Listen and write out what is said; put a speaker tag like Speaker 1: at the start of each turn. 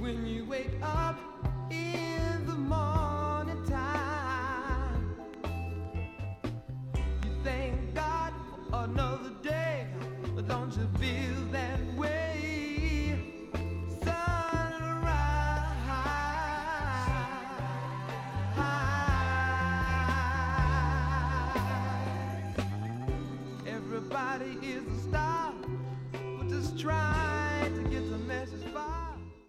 Speaker 1: When you wake up in the morning time, you thank God for another day, but don't you feel that way? Sunrise, everybody is a star.